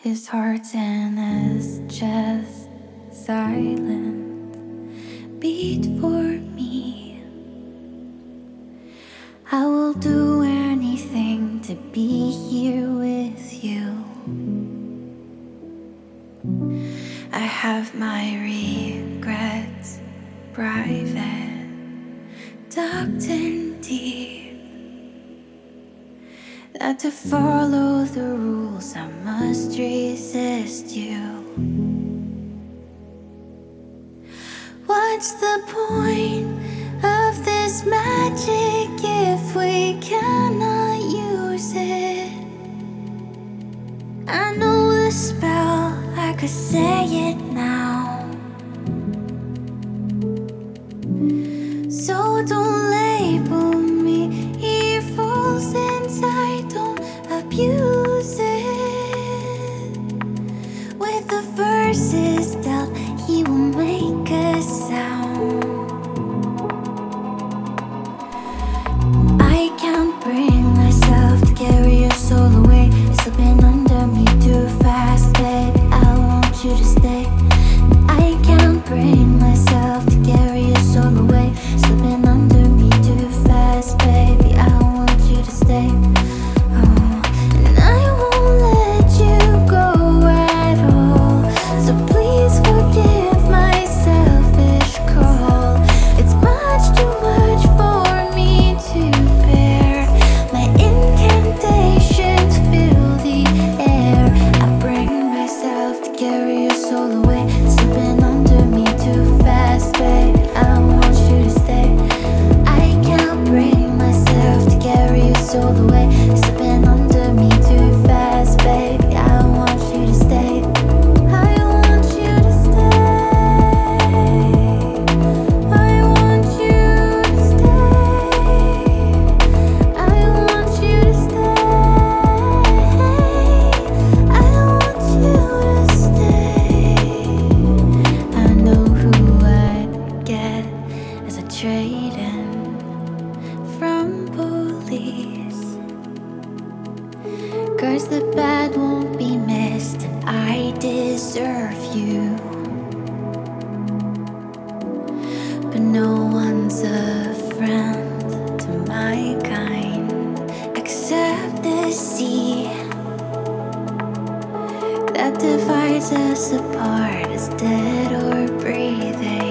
His heart's in his chest, silent. Beat for me. I will do anything to be here with you. I have my regrets, private, tucked in deep. That to follow the rules I must resist you. What's the point of this magic if we cannot use it? I know the spell, I could say it now. So don't label me evil since I don't abuse it. With the verses dealt, he will make a sound. I can't bring myself to carry your soul away. You're slipping under me too fast, babe. I want you to stay. I can't bring myself to carry your soul away. Slipping under me too fast, baby. I want you to stay. Oh, and I won't let you go at all. So please forgive my selfish call. It's much too much for me to bear. My incantations fill the air. I bring myself to carry your soul away. Slipping under me too fast, babe. I want you to stay. I can't bring myself to carry your soul away. Slipping under me too fast, baby. I want you to stay. I want you to stay. I want you to stay. I want you to stay. I want you to stay. I know who I'd get as a trade-in from police. 'Cause the bad won't be missed, and I deserve you. But no one's a friend to my kind except the sea that divides us apart, is dead or breathing.